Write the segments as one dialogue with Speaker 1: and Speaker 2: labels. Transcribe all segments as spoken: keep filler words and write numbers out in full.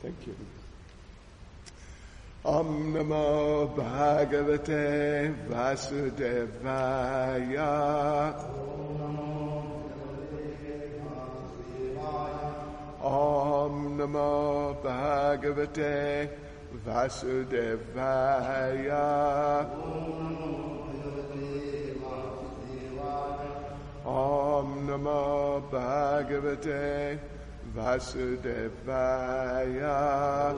Speaker 1: Thank you. Om Namo Bhagavate Vasudevaya. Om Namo Bhagavate Vasudevaya. Om Namo Bhagavate Vasudevaya.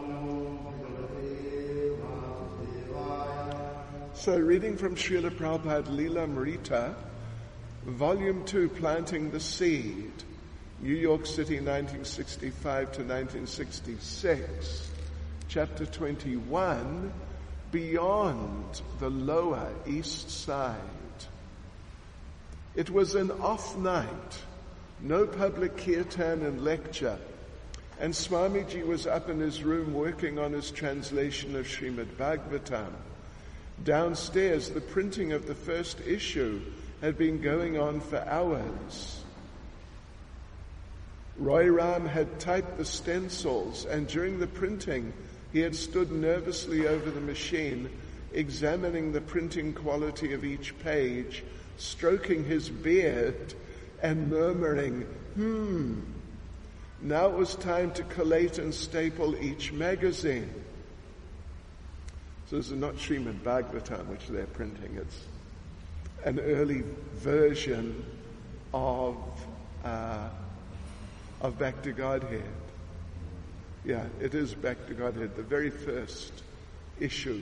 Speaker 1: So, reading from Srila Prabhupada Lilamrita, Volume two, Planting the Seed, New York City, nineteen sixty-five to nineteen sixty-six, Chapter twenty-one, Beyond the Lower East Side. It was an off night, no public kirtan and lecture, and Swamiji was up in his room working on his translation of Srimad Bhagavatam. Downstairs, the printing of the first issue had been going on for hours. Roy Ram had typed the stencils, and during the printing, he had stood nervously over the machine, examining the printing quality of each page, stroking his beard, and murmuring, hmm. Now it was time to collate and staple each magazine. So this is not Srimad Bhagavatam, which they're printing. It's an early version of uh, of Back to Godhead. Yeah, it is Back to Godhead, the very first issue.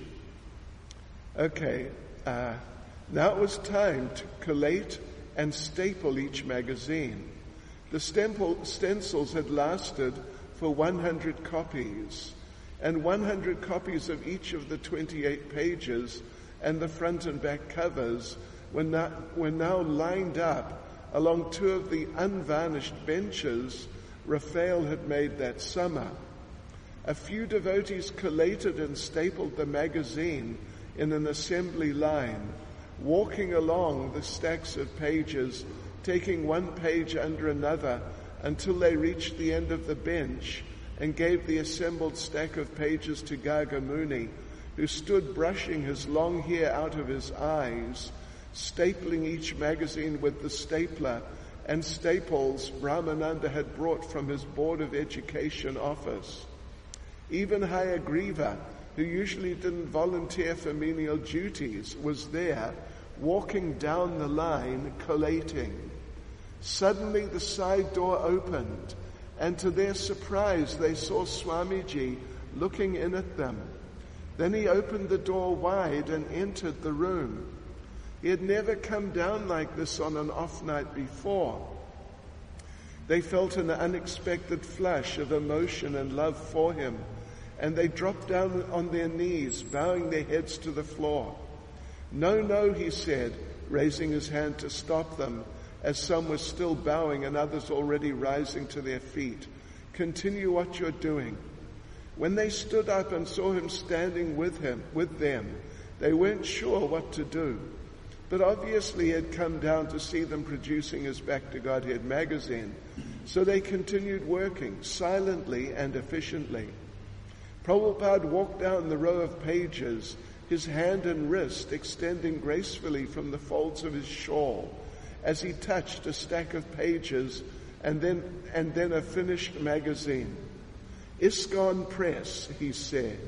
Speaker 1: Okay, uh, now it was time to collate and staple each magazine. The stemple, stencils had lasted for one hundred copies, and one hundred copies of each of the twenty-eight pages and the front and back covers were now, were now lined up along two of the unvarnished benches Raphael had made that summer. A few devotees collated and stapled the magazine in an assembly line, walking along the stacks of pages, taking one page under another until they reached the end of the bench and gave the assembled stack of pages to Garga Muni, who stood brushing his long hair out of his eyes, stapling each magazine with the stapler and staples Brahmananda had brought from his Board of Education office. Even Hayagriva, who usually didn't volunteer for menial duties, was there, walking down the line, collating. Suddenly the side door opened, and to their surprise they saw Swamiji looking in at them. Then he opened the door wide and entered the room. He had never come down like this on an off night before. They felt an unexpected flush of emotion and love for him, and they dropped down on their knees, bowing their heads to the floor. No, no, he said, raising his hand to stop them, as some were still bowing and others already rising to their feet. Continue what you're doing. When they stood up and saw him standing with him, with them, they weren't sure what to do. But obviously he had come down to see them producing his Back to Godhead magazine, so they continued working silently and efficiently. Prabhupada walked down the row of pages, his hand and wrist extending gracefully from the folds of his shawl, as he touched a stack of pages and then and then a finished magazine. ISKCON Press, he said.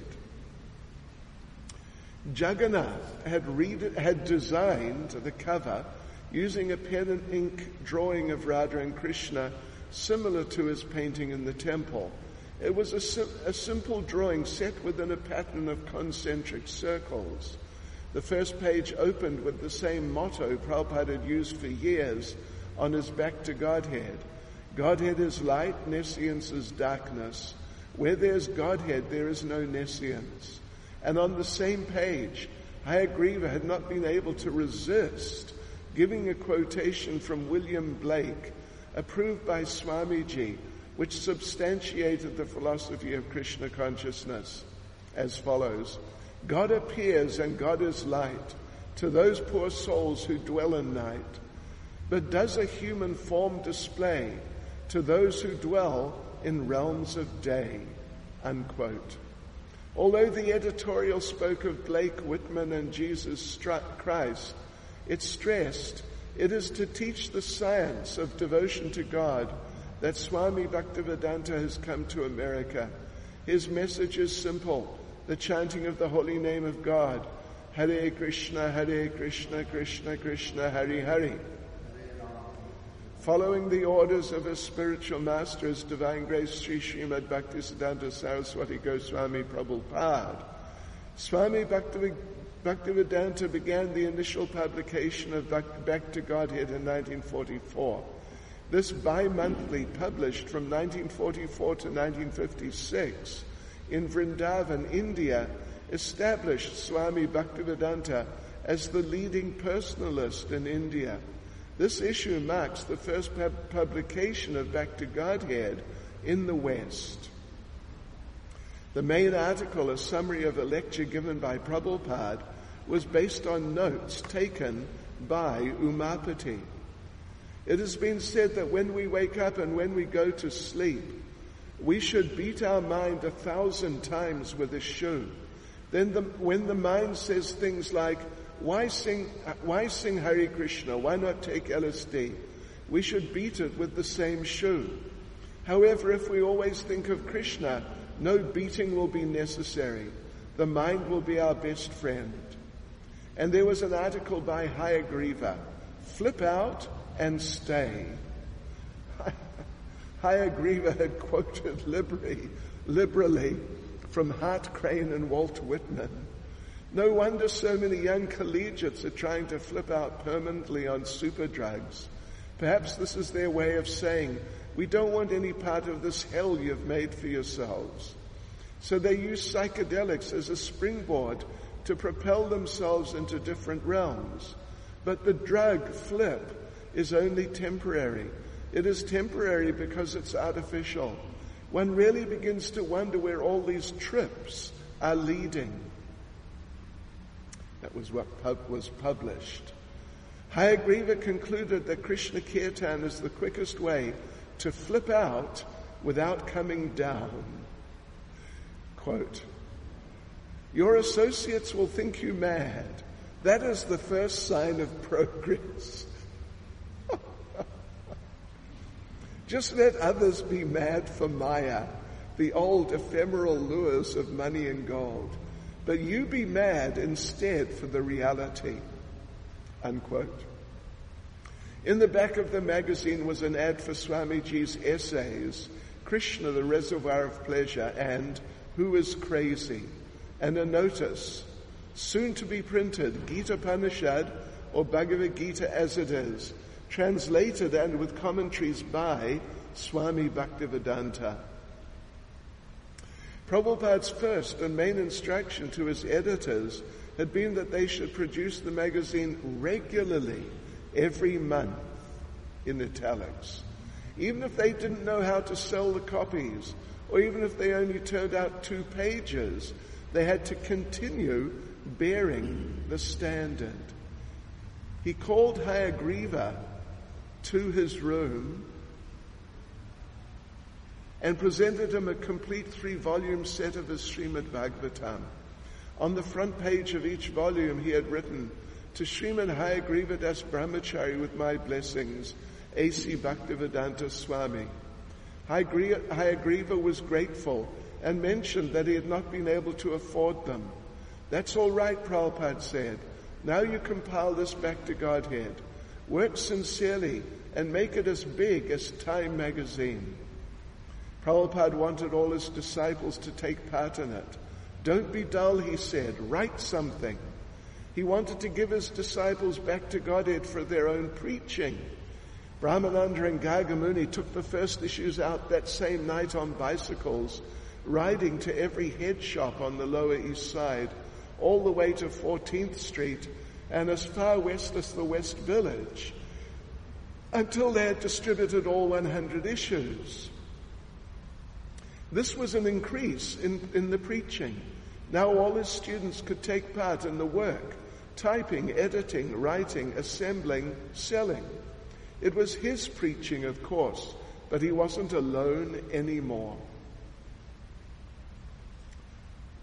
Speaker 1: Jagannath had, read, had designed the cover using a pen and ink drawing of Radha and Krishna similar to his painting in the temple. It was a, sim- a simple drawing set within a pattern of concentric circles. The first page opened with the same motto Prabhupada had used for years on his Back to Godhead. Godhead is light, nescience is darkness. Where there's Godhead, there is no nescience. And on the same page, Hayagriva had not been able to resist giving a quotation from William Blake, approved by Swamiji, which substantiated the philosophy of Krishna consciousness, as follows. God appears and God is light to those poor souls who dwell in night, but does a human form display to those who dwell in realms of day. unquote. Although the editorial spoke of Blake, Whitman, and Jesus Christ, it stressed it is to teach the science of devotion to God that Swami Bhaktivedanta has come to America. His message is simple, the chanting of the holy name of God, Hare Krishna, Hare Krishna, Krishna Krishna, Hare Hare. Following the orders of his spiritual master, His Divine Grace Sri Srimad Bhaktisiddhanta Saraswati Goswami Prabhupada, Swami Bhakti, Bhaktivedanta began the initial publication of Back to Godhead in nineteen forty-four. This bi-monthly, published from nineteen forty-four to nineteen fifty-six in Vrindavan, India, established Swami Bhaktivedanta as the leading personalist in India. This issue marks the first pub- publication of Back to Godhead in the West. The main article, a summary of a lecture given by Prabhupada, was based on notes taken by Umapati. It has been said that when we wake up and when we go to sleep, we should beat our mind a thousand times with a shoe. Then the, when the mind says things like, why sing, why sing Hare Krishna? Why not take L S D? We should beat it with the same shoe. However, if we always think of Krishna, no beating will be necessary. The mind will be our best friend. And there was an article by Hayagriva, Flip Out and Stay. Hayagriva had quoted liberally, liberally from Hart Crane and Walt Whitman. No wonder so many young collegiates are trying to flip out permanently on super drugs. Perhaps this is their way of saying, we don't want any part of this hell you've made for yourselves. So they use psychedelics as a springboard to propel themselves into different realms. But the drug flip is only temporary. It is temporary because it's artificial. One really begins to wonder where all these trips are leading. That was what pub- was published. Hayagriva concluded that Krishna Kirtan is the quickest way to flip out without coming down. Quote, your associates will think you mad. That is the first sign of progress. Just let others be mad for Maya, the old ephemeral lures of money and gold. But you be mad instead for the reality. Unquote. In the back of the magazine was an ad for Swamiji's essays, Krishna, the Reservoir of Pleasure, and Who is Crazy? And a notice, soon to be printed, Gita Upanishad or Bhagavad Gita as it is, translated and with commentaries by Swami Bhaktivedanta. Prabhupada's first and main instruction to his editors had been that they should produce the magazine regularly, every month, in italics. Even if they didn't know how to sell the copies, or even if they only turned out two pages, they had to continue bearing the standard. He called Hayagriva to his room and presented him a complete three-volume set of his Srimad Bhagavatam. On the front page of each volume he had written, to Srimad Hayagriva Das Brahmachari with my blessings, A C Bhaktivedanta Swami. Hayagriva was grateful and mentioned that he had not been able to afford them. That's all right, Prabhupada said. Now you compile this Back to Godhead. Work sincerely and make it as big as Time magazine. Prabhupada wanted all his disciples to take part in it. Don't be dull, he said. Write something. He wanted to give his disciples Back to Godhead for their own preaching. Brahmananda and Gargamuni took the first issues out that same night on bicycles, riding to every head shop on the Lower East Side, all the way to fourteenth Street and as far west as the West Village, until they had distributed all one hundred issues. This was an increase in, in the preaching. Now all his students could take part in the work, typing, editing, writing, assembling, selling. It was his preaching, of course, but he wasn't alone anymore.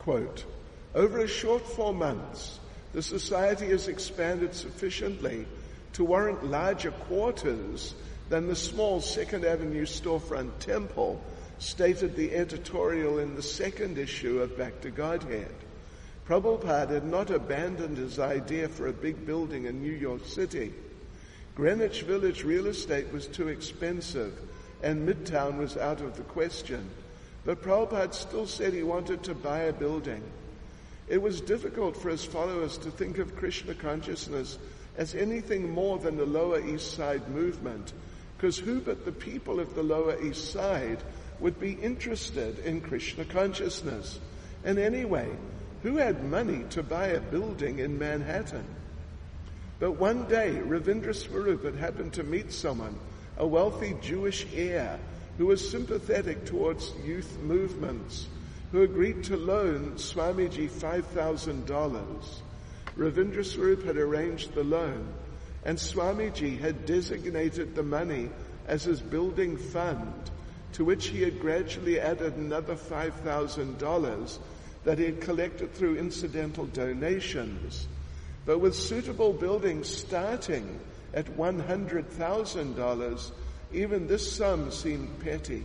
Speaker 1: quote, "Over a short four months, the society has expanded sufficiently to warrant larger quarters than the small Second Avenue storefront temple," stated the editorial in the second issue of Back to Godhead. Prabhupada had not abandoned his idea for a big building in New York City. Greenwich Village real estate was too expensive and Midtown was out of the question. But Prabhupada still said he wanted to buy a building. It was difficult for his followers to think of Krishna consciousness as anything more than the Lower East Side movement, because who but the people of the Lower East Side would be interested in Krishna consciousness? And anyway, who had money to buy a building in Manhattan? But one day, Ravindra Swarup had happened to meet someone, a wealthy Jewish heir, who was sympathetic towards youth movements, who agreed to loan Swamiji five thousand dollars. Ravindra Swarup had arranged the loan, and Swamiji had designated the money as his building fund, to which he had gradually added another five thousand dollars that he had collected through incidental donations. But with suitable buildings starting at one hundred thousand dollars, even this sum seemed petty.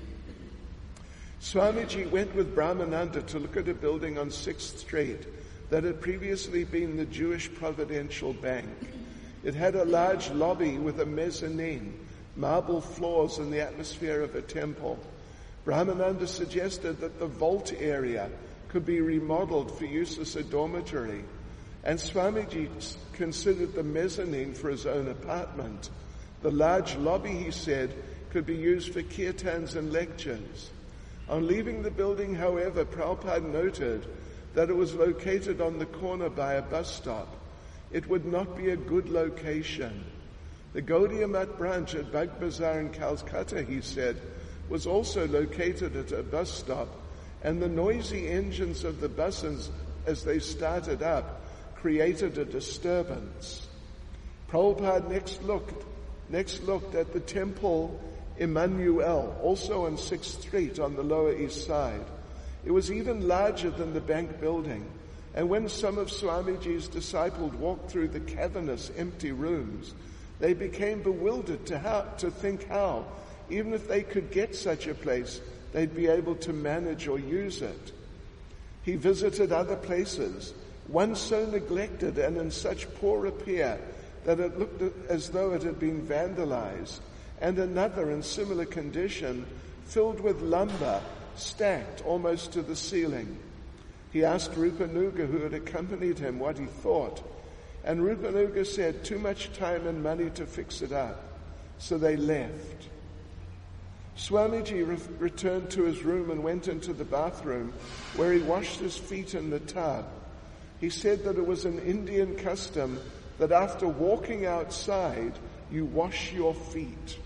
Speaker 1: Swamiji went with Brahmananda to look at a building on sixth Street that had previously been the Jewish Providential Bank. It had a large lobby with a mezzanine, marble floors and the atmosphere of a temple. Brahmananda suggested that the vault area could be remodeled for use as a dormitory, and Swamiji considered the mezzanine for his own apartment. The large lobby, he said, could be used for kirtans and lectures. On leaving the building, however, Prabhupada noted that it was located on the corner by a bus stop. It would not be a good location. The Gaudiya Math branch at Bag Bazaar in Calcutta, he said, was also located at a bus stop, and the noisy engines of the buses as they started up created a disturbance. Prabhupada next looked, next looked at the temple Emmanuel, also on sixth Street on the Lower East Side. It was even larger than the bank building, and when some of Swamiji's disciples walked through the cavernous, empty rooms, they became bewildered to, how, to think how, even if they could get such a place, they'd be able to manage or use it. He visited other places, one so neglected and in such poor repair that it looked as though it had been vandalized, and another in similar condition, filled with lumber, stacked almost to the ceiling. He asked Rupanuga, who had accompanied him, what he thought, and Rupanuga said, too much time and money to fix it up. So they left. Swamiji re- returned to his room and went into the bathroom, where he washed his feet in the tub. He said that it was an Indian custom that after walking outside, you wash your feet.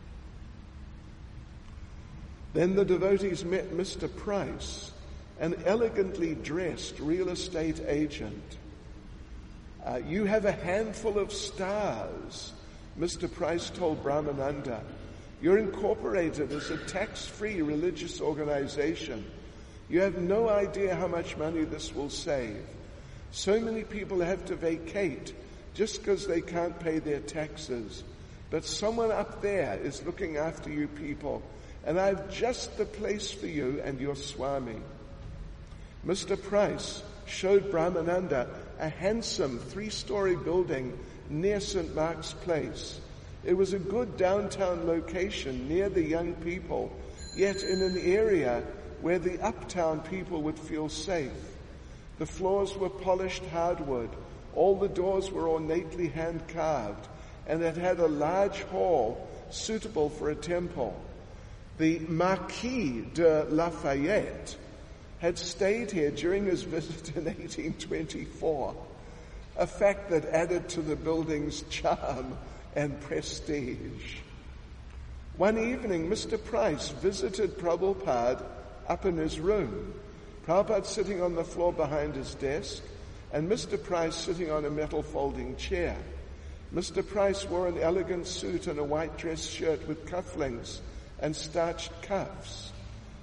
Speaker 1: Then the devotees met Mister Price, an elegantly dressed real estate agent. Uh, you have a handful of stars, Mister Price told Brahmananda. You're incorporated as a tax-free religious organization. You have no idea how much money this will save. So many people have to vacate just because they can't pay their taxes. But someone up there is looking after you people, and I've just the place for you and your Swami. Mister Price showed Brahmananda a handsome three-story building near Saint Mark's Place. It was a good downtown location near the young people, yet in an area where the uptown people would feel safe. The floors were polished hardwood, all the doors were ornately hand-carved, and it had a large hall suitable for a temple. The Marquis de Lafayette had stayed here during his visit in eighteen twenty-four, a fact that added to the building's charm and prestige. One evening, Mister Price visited Prabhupada up in his room. Prabhupada sitting on the floor behind his desk, and Mister Price sitting on a metal folding chair. Mister Price wore an elegant suit and a white dress shirt with cufflinks and starched cuffs.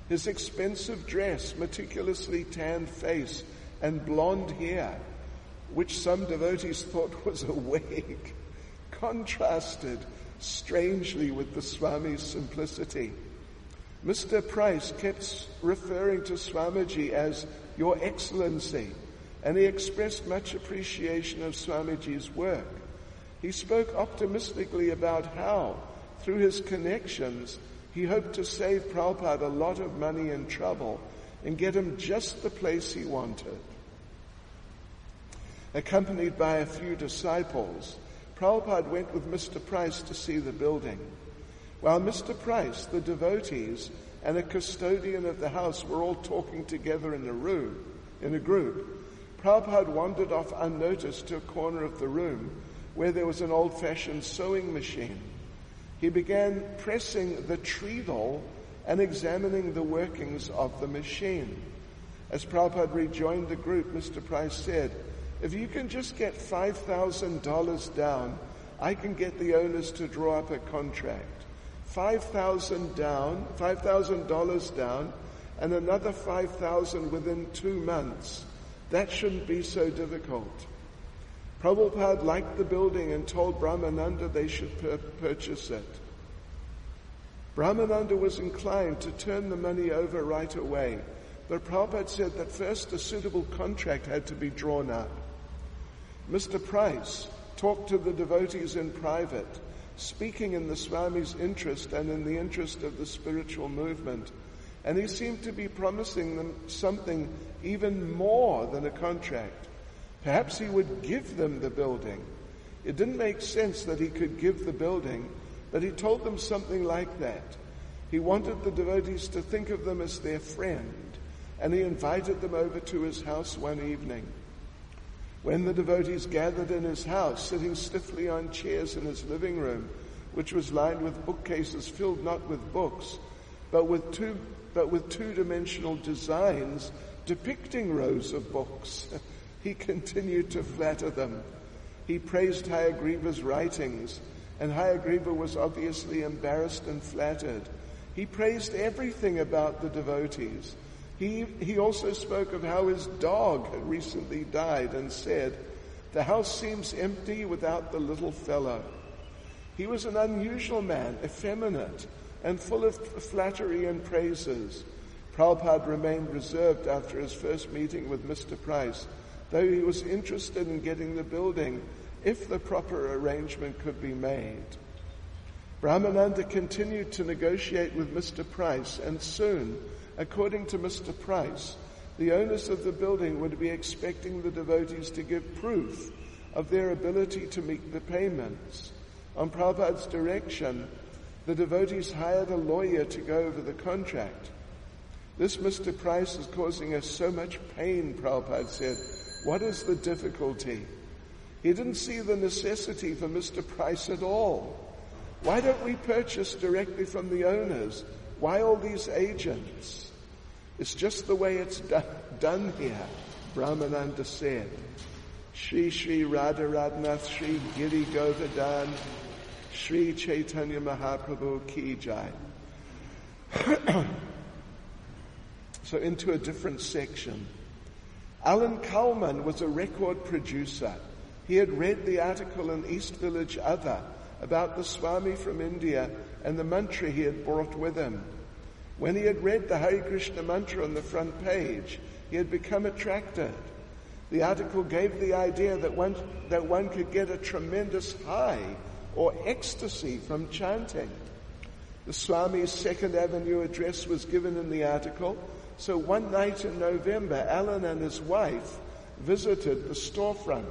Speaker 1: his expensive dress, meticulously tanned face, and blonde hair, which some devotees thought was a wig, contrasted strangely with the Swami's simplicity. Mister Price kept referring to Swamiji as Your Excellency, and he expressed much appreciation of Swamiji's work. He spoke optimistically about how, through his connections, he hoped to save Prabhupada a lot of money and trouble and get him just the place he wanted. Accompanied by a few disciples, Prabhupada went with Mister Price to see the building. While Mister Price, the devotees, and a custodian of the house were all talking together in a room, in a group, Prabhupada wandered off unnoticed to a corner of the room where there was an old-fashioned sewing machine. He began pressing the treadle and examining the workings of the machine. As Prabhupada rejoined the group, Mister Price said, "If you can just get five thousand dollars down, I can get the owners to draw up a contract. five thousand dollars down, five thousand dollars down, and another five thousand dollars within two months. That shouldn't be so difficult." Prabhupada liked the building and told Brahmananda they should pur- purchase it. Brahmananda was inclined to turn the money over right away, but Prabhupada said that first a suitable contract had to be drawn up. Mister Price talked to the devotees in private, speaking in the Swami's interest and in the interest of the spiritual movement, and he seemed to be promising them something even more than a contract. Perhaps he would give them the building. It didn't make sense that he could give the building, but he told them something like that. He wanted the devotees to think of them as their friend, and he invited them over to his house one evening. When the devotees gathered in his house, sitting stiffly on chairs in his living room, which was lined with bookcases filled not with books, but with two, but with two-dimensional designs depicting rows of books, he continued to flatter them. He praised Hayagriva's writings, and Hayagriva was obviously embarrassed and flattered. He praised everything about the devotees. He, he also spoke of how his dog had recently died and said, "The house seems empty without the little fellow." He was an unusual man, effeminate, and full of flattery and praises. Prabhupada remained reserved after his first meeting with Mister Price, though he was interested in getting the building if the proper arrangement could be made. Brahmananda continued to negotiate with Mister Price, and soon, according to Mister Price, the owners of the building would be expecting the devotees to give proof of their ability to meet the payments. On Prabhupada's direction, the devotees hired a lawyer to go over the contract. "This Mister Price is causing us so much pain," Prabhupada said. "What is the difficulty?" He didn't see the necessity for Mister Price at all. "Why don't we purchase directly from the owners? Why all these agents?" "It's just the way it's do- done here," Brahmananda said. Shri Shri Radharadhanath Shri Giri Govardhan Shri Chaitanya Mahaprabhu Ki Jai. So into a different section. Alan Kuhlman was a record producer. He had read the article in East Village Other about the Swami from India and the mantra he had brought with him. When he had read the Hare Krishna mantra on the front page, he had become attracted. The article gave the idea that one, that one could get a tremendous high or ecstasy from chanting. The Swami's Second Avenue address was given in the article, so one night in November, Alan and his wife visited the storefront.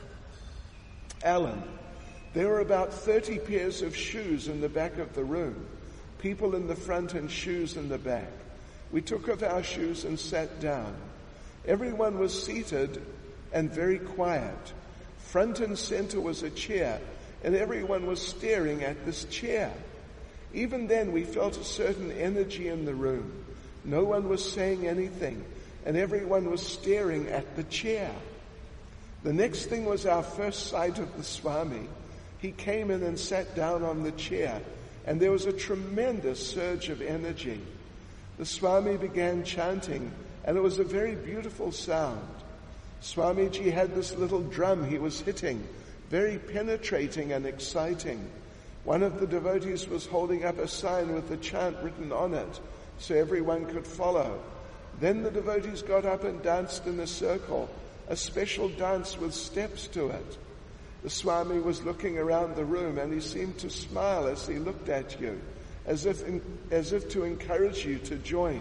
Speaker 1: Alan, there were about thirty pairs of shoes in the back of the room, people in the front and shoes in the back. We took off our shoes and sat down. Everyone was seated and very quiet. Front and center was a chair, and everyone was staring at this chair. Even then, we felt a certain energy in the room. No one was saying anything, and everyone was staring at the chair. The next thing was our first sight of the Swami. He came in and sat down on the chair, and there was a tremendous surge of energy. The Swami began chanting, and it was a very beautiful sound. Swamiji had this little drum he was hitting, very penetrating and exciting. One of the devotees was holding up a sign with the chant written on it, so everyone could follow. Then the devotees got up and danced in a circle, a special dance with steps to it. The Swami was looking around the room, and he seemed to smile as he looked at you, as if, in, as if to encourage you to join.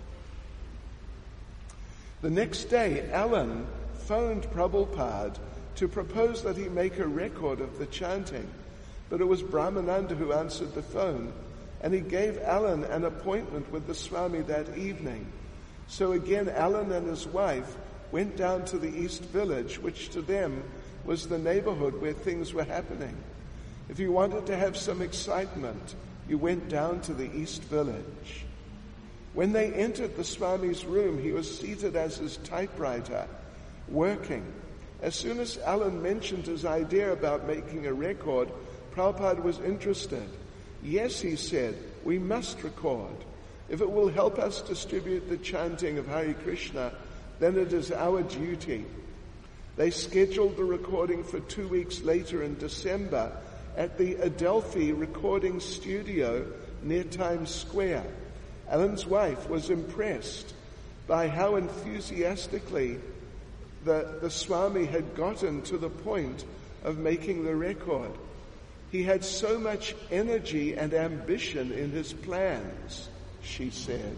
Speaker 1: The next day, Alan phoned Prabhupada to propose that he make a record of the chanting, but it was Brahmananda who answered the phone, and he gave Alan an appointment with the Swami that evening. So again, Alan and his wife went down to the East Village, which to them was the neighborhood where things were happening. If you wanted to have some excitement, you went down to the East Village. When they entered the Swami's room, he was seated as his typewriter, working. As soon as Alan mentioned his idea about making a record, Prabhupada was interested. Yes, he said, we must record. If it will help us distribute the chanting of Hare Krishna, then it is our duty. They scheduled the recording for two weeks later in December at the Adelphi recording studio near Times Square. Alan's wife was impressed by how enthusiastically the, the Swami had gotten to the point of making the record. He had so much energy and ambition in his plans, she said.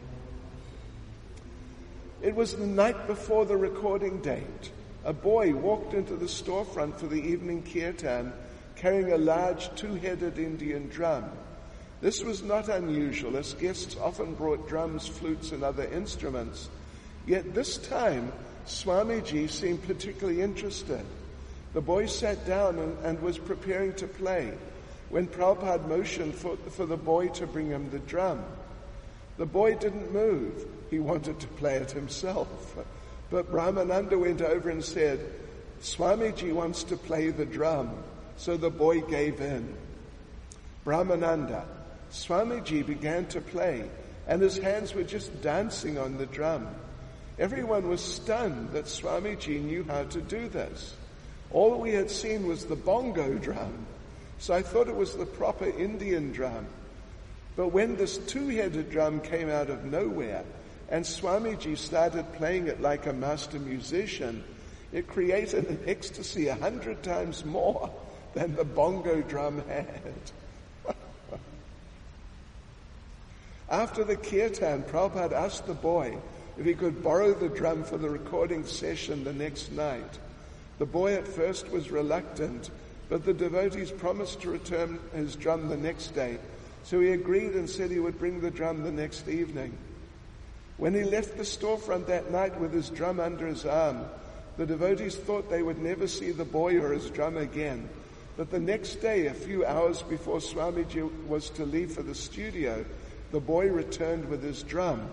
Speaker 1: It was the night before the recording date. A boy walked into the storefront for the evening kirtan carrying a large two-headed Indian drum. This was not unusual, as guests often brought drums, flutes, and other instruments. Yet this time, Swamiji seemed particularly interested. The boy sat down and, and was preparing to play when Prabhupada motioned for, for the boy to bring him the drum. The boy didn't move. He wanted to play it himself. But Brahmananda went over and said, Swamiji wants to play the drum. So the boy gave in. Brahmananda, Swamiji began to play, and his hands were just dancing on the drum. Everyone was stunned that Swamiji knew how to do this. All we had seen was the bongo drum, so I thought it was the proper Indian drum. But when this two-headed drum came out of nowhere, and Swamiji started playing it like a master musician, it created an ecstasy a hundred times more than the bongo drum had. After the kirtan, Prabhupada asked the boy if he could borrow the drum for the recording session the next night. The boy at first was reluctant, but the devotees promised to return his drum the next day, so he agreed and said he would bring the drum the next evening. When he left the storefront that night with his drum under his arm, the devotees thought they would never see the boy or his drum again. But the next day, a few hours before Swamiji was to leave for the studio, the boy returned with his drum.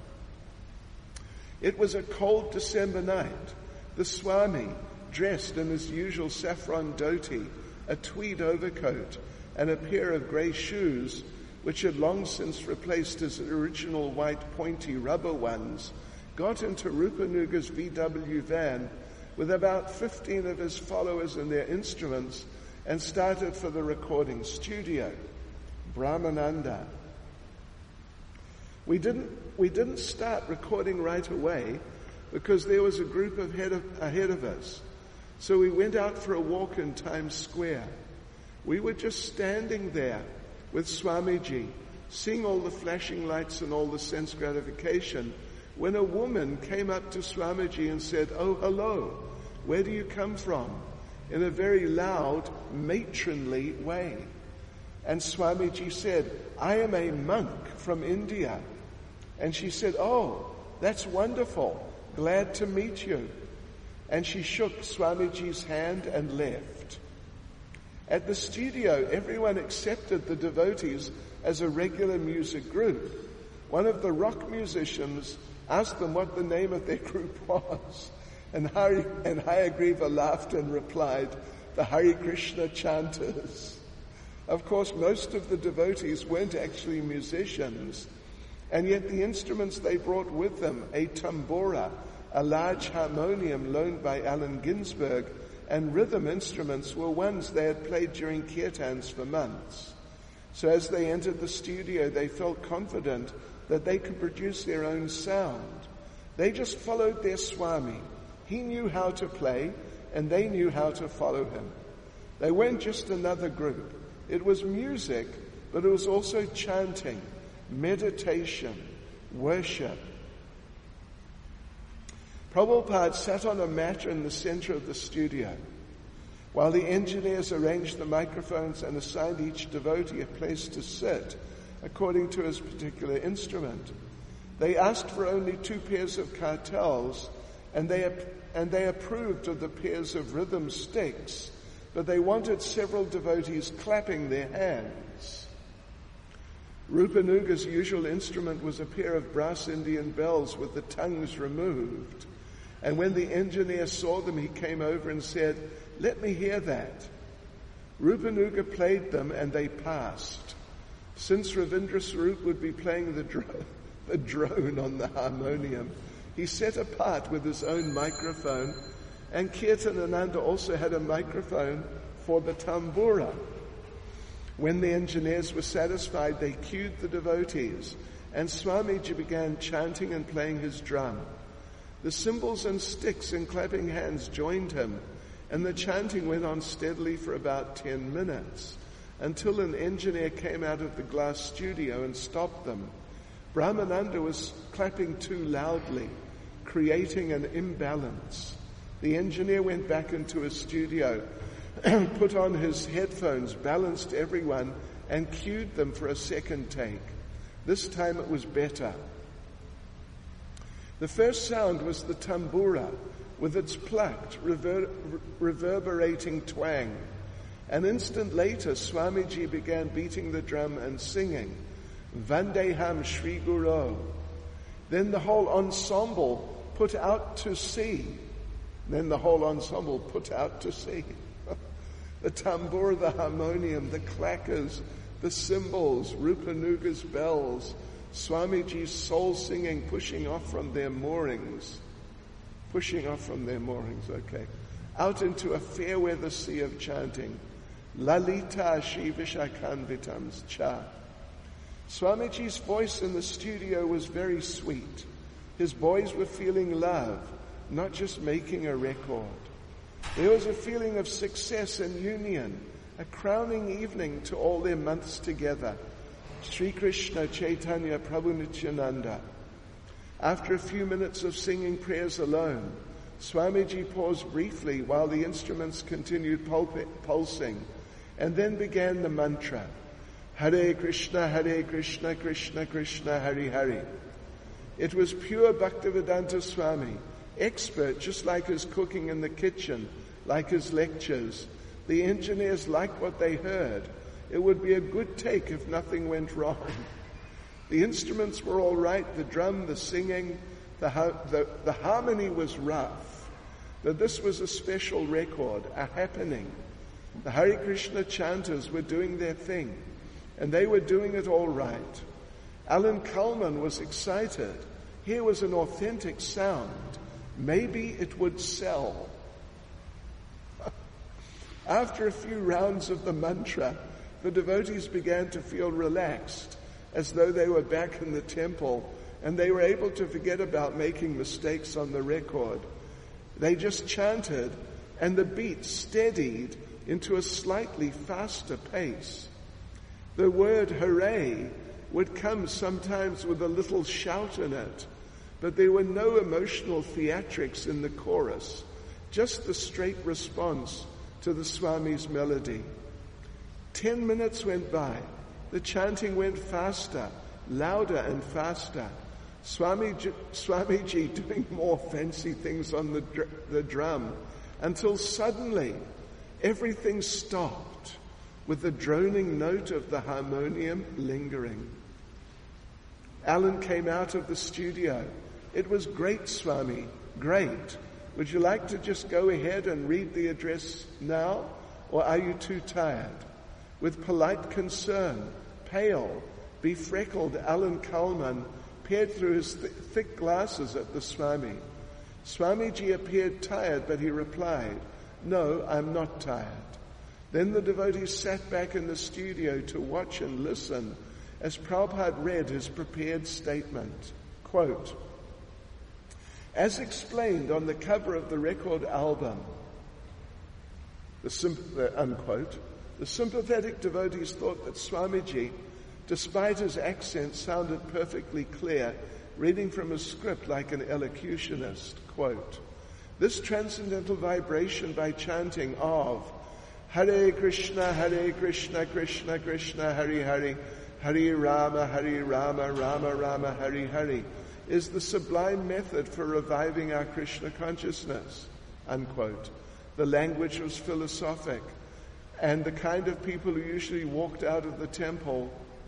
Speaker 1: It was a cold December night. The Swami, dressed in his usual saffron dhoti, a tweed overcoat, and a pair of grey shoes, which had long since replaced his original white pointy rubber ones, got into Rupanuga's V W van with about fifteen of his followers and their instruments and started for the recording studio. Brahmananda. We didn't, we didn't start recording right away because there was a group ahead of, ahead of us. So we went out for a walk in Times Square. We were just standing there with Swamiji, seeing all the flashing lights and all the sense gratification, when a woman came up to Swamiji and said, "Oh, hello, where do you come from?" in a very loud, matronly way. And Swamiji said, "I am a monk from India." And she said, "Oh, that's wonderful. Glad to meet you." And she shook Swamiji's hand and left. At the studio, everyone accepted the devotees as a regular music group. One of the rock musicians asked them what the name of their group was. And, Hari, and Hayagriva laughed and replied, "The Hare Krishna Chanters." Of course, most of the devotees weren't actually musicians, And yet the instruments they brought with them, a tambura, a large harmonium loaned by Allen Ginsberg, and rhythm instruments were ones they had played during kirtans for months. So as they entered the studio, they felt confident that they could produce their own sound. They just followed their Swami. He knew how to play, and they knew how to follow him. They weren't just another group. It was music, but it was also chanting, meditation, worship. Prabhupada sat on a mat in the center of the studio, while the engineers arranged the microphones and assigned each devotee a place to sit according to his particular instrument. They asked for only two pairs of kartals, and they and they approved of the pairs of rhythm sticks, but they wanted several devotees clapping their hands. Rupanuga's usual instrument was a pair of brass Indian bells with the tongues removed. And when the engineer saw them, he came over and said, "Let me hear that." Rupanuga played them and they passed. Since Ravindra Swarup would be playing the, dro- the drone on the harmonium, he set apart with his own microphone, and Kirtanananda also had a microphone for the tambura. When the engineers were satisfied, they cued the devotees, and Swamiji began chanting and playing his drum. The cymbals and sticks and clapping hands joined him, and the chanting went on steadily for about ten minutes, until an engineer came out of the glass studio and stopped them. Brahmananda was clapping too loudly, creating an imbalance. The engineer went back into his studio, put on his headphones, balanced everyone, and cued them for a second take. This time it was better. The first sound was the tambura, with its plucked, rever- reverberating twang. An instant later, Swamiji began beating the drum and singing, Vandeham Shri Guru. Then the whole ensemble put out to sea. Then the whole ensemble put out to sea. The tambura, the harmonium, the clackers, the cymbals, Rupanuga's bells, Swamiji's soul singing, pushing off from their moorings. Pushing off from their moorings, okay. Out into a fair weather sea of chanting. Lalita Shivishakanvitam's cha. Swamiji's voice in the studio was very sweet. His boys were feeling love, not just making a record. There was a feeling of success and union, a crowning evening to all their months together. Sri Krishna Chaitanya Prabhu Nityananda. After a few minutes of singing prayers alone, Swamiji paused briefly while the instruments continued pulsing, and then began the mantra, Hare Krishna, Hare Krishna, Krishna Krishna, Hare Hare. It was pure Bhaktivedanta Swami, expert just like his cooking in the kitchen, like his lectures. The engineers liked what they heard. It would be a good take if nothing went wrong. The instruments were all right, the drum, the singing, the, the, the harmony was rough. But this was a special record, a happening. The Hare Krishna chanters were doing their thing, and they were doing it all right. Alan Cullman was excited. Here was an authentic sound. Maybe it would sell. After a few rounds of the mantra, the devotees began to feel relaxed, as though they were back in the temple, and they were able to forget about making mistakes on the record. They just chanted, and the beat steadied into a slightly faster pace. The word hooray would come sometimes with a little shout in it, but there were no emotional theatrics in the chorus, just the straight response to the Swami's melody. Ten minutes went by. The chanting went faster, louder and faster. Swamiji, Swamiji doing more fancy things on the, dr- the drum, until suddenly everything stopped with the droning note of the harmonium lingering. Alan came out of the studio. It was great, Swami, great. Would you like to just go ahead and read the address now, or are you too tired? With polite concern, pale, befreckled Alan Cullman peered through his th- thick glasses at the Swami. Swamiji appeared tired, but he replied, "No, I'm not tired." Then the devotee sat back in the studio to watch and listen as Prabhupada read his prepared statement. Quote, "As explained on the cover of the record album," the sim- uh, unquote, "the sympathetic devotees thought that Swamiji, despite his accent, sounded perfectly clear, reading from a script like an elocutionist." Quote, "This transcendental vibration by chanting of Hare Krishna, Hare Krishna, Krishna Krishna, Hare Hare, Hare Rama, Hare Rama, Rama Rama, Hare Hare, is the sublime method for reviving our Krishna consciousness." Unquote. The language was philosophic, and the kind of people who usually walked out of the temple.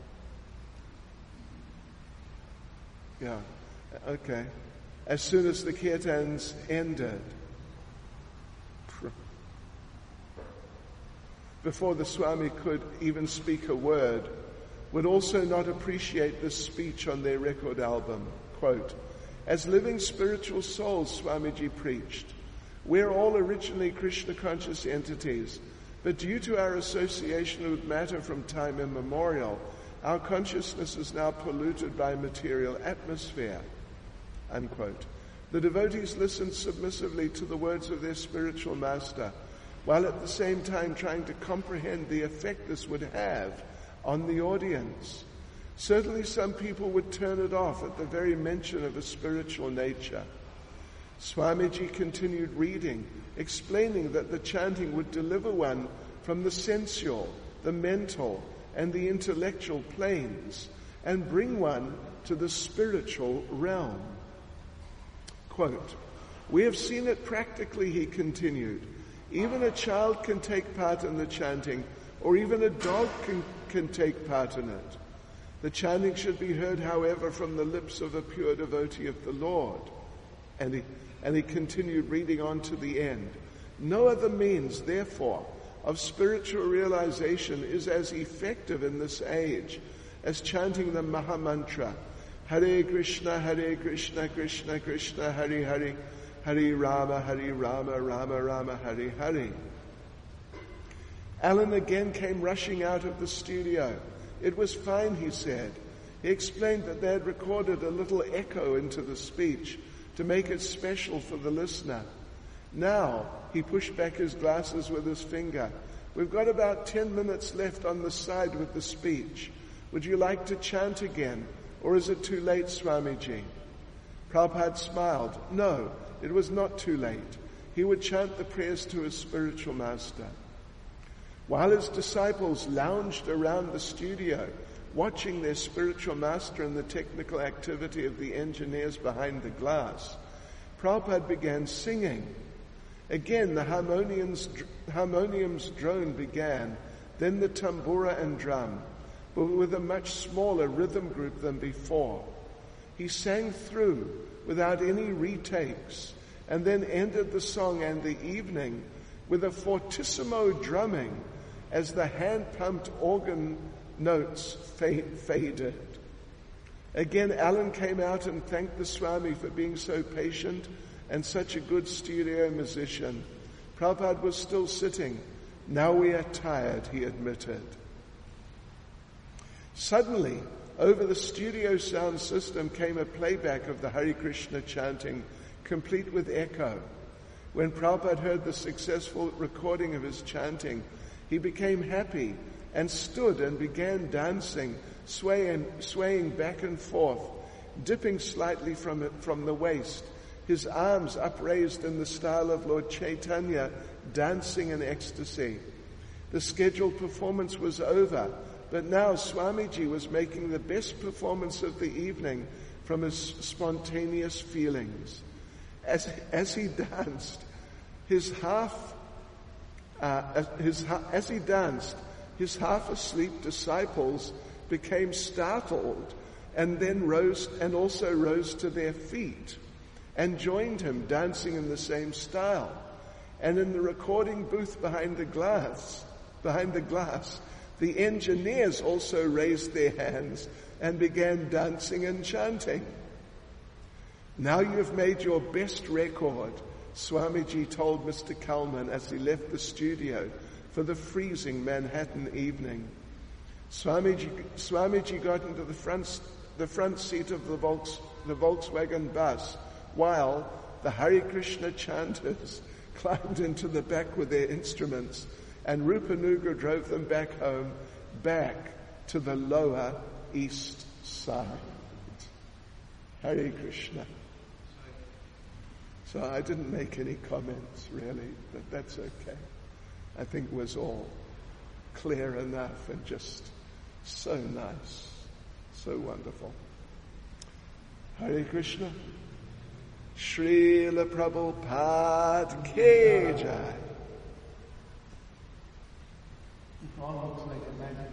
Speaker 1: Yeah, okay. As soon as the kirtans ended, before the Swami could even speak a word, would also not appreciate this speech on their record album. Quote, "As living spiritual souls," Swamiji preached, "we're all originally Krishna conscious entities, but due to our association with matter from time immemorial, our consciousness is now polluted by material atmosphere." Unquote. The devotees listened submissively to the words of their spiritual master, while at the same time trying to comprehend the effect this would have on the audience. Certainly some people would turn it off at the very mention of a spiritual nature. Swamiji continued reading, explaining that the chanting would deliver one from the sensual, the mental, and the intellectual planes, and bring one to the spiritual realm. Quote, "We have seen it practically," he continued. "Even a child can take part in the chanting, or even a dog can, can take part in it. The chanting should be heard, however, from the lips of a pure devotee of the Lord." And he, and he continued reading on to the end. "No other means, therefore, of spiritual realization is as effective in this age as chanting the Mahamantra, Hare Krishna, Hare Krishna, Krishna Krishna, Hare Hare, Hare Rama, Hare Rama, Rama Rama, Hare Hare." Alan again came rushing out of the studio. It was fine, he said. He explained that they had recorded a little echo into the speech to make it special for the listener. Now, he pushed back his glasses with his finger, "We've got about ten minutes left on the side with the speech. Would you like to chant again, or is it too late, Swamiji?" Prabhupada smiled. No, it was not too late. He would chant the prayers to his spiritual master. While his disciples lounged around the studio, watching their spiritual master and the technical activity of the engineers behind the glass, Prabhupada began singing. Again, the harmonium's, harmonium's drone began, then the tambura and drum, but with a much smaller rhythm group than before. He sang through without any retakes, and then ended the song and the evening with a fortissimo drumming as the hand-pumped organ notes faded. Again, Alan came out and thanked the Swami for being so patient and such a good studio musician. Prabhupada was still sitting. "Now we are tired," he admitted. Suddenly, over the studio sound system came a playback of the Hare Krishna chanting, complete with echo. When Prabhupada heard the successful recording of his chanting, he became happy and stood and began dancing, swaying, swaying back and forth, dipping slightly from it, from the waist, his arms upraised in the style of Lord Chaitanya, dancing in ecstasy. The scheduled performance was over, but now Swamiji was making the best performance of the evening from his spontaneous feelings. As, as he danced, his half, uh, his, as he danced, his half-asleep disciples became startled and then rose, and also rose to their feet and joined him dancing in the same style. And in the recording booth behind the glass, behind the glass, The engineers also raised their hands and began dancing and chanting. "Now you've made your best record," Swamiji told Mister Kalman as he left the studio for the freezing Manhattan evening. Swamiji, Swamiji got into the front, the front seat of the, Volks, the Volkswagen bus while the Hare Krishna chanters climbed into the back with their instruments, and Rupanuga drove them back home, back to the lower east side. Hare Krishna. So I didn't make any comments, really, but that's okay. I think it was all clear enough and just so nice, so wonderful. Hare Krishna. Srila Prabhupada Ki Jai.
Speaker 2: It all looks like a magic.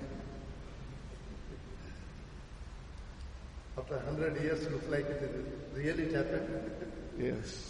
Speaker 2: After a hundred years, looks like it really happened.
Speaker 1: Yes.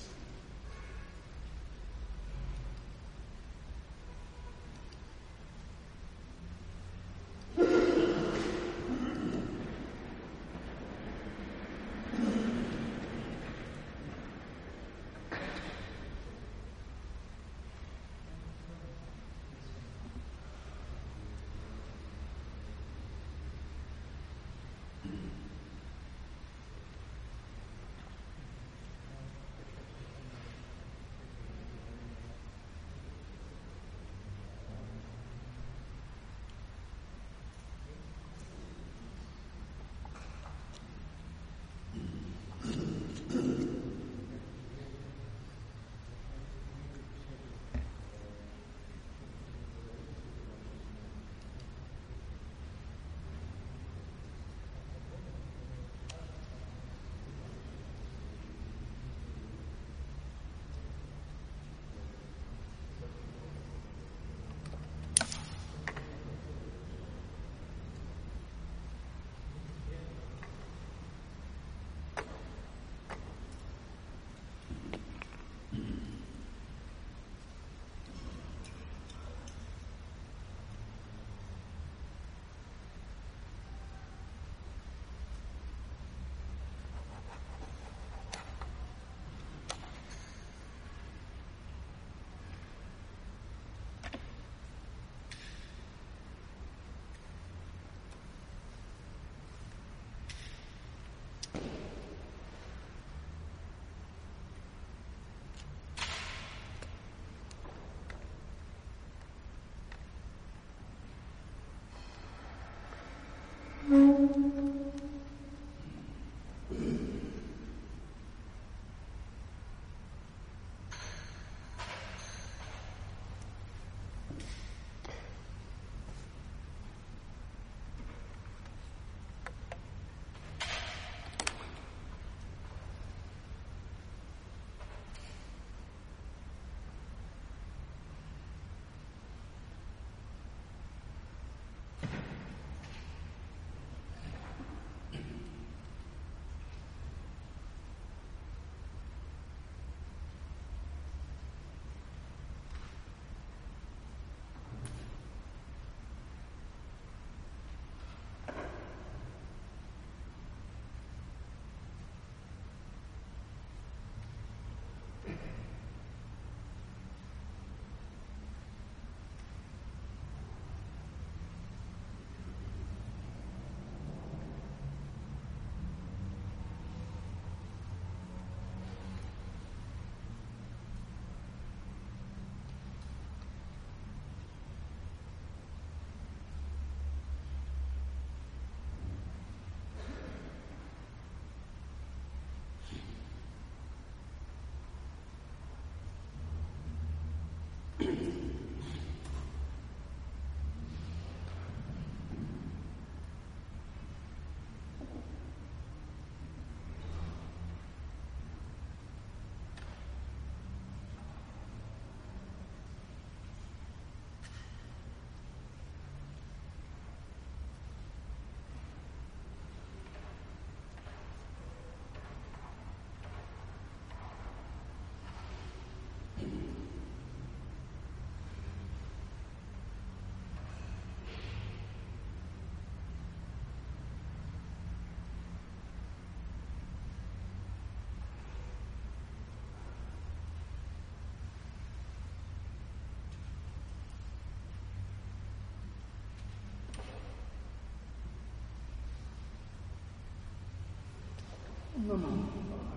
Speaker 3: No, no.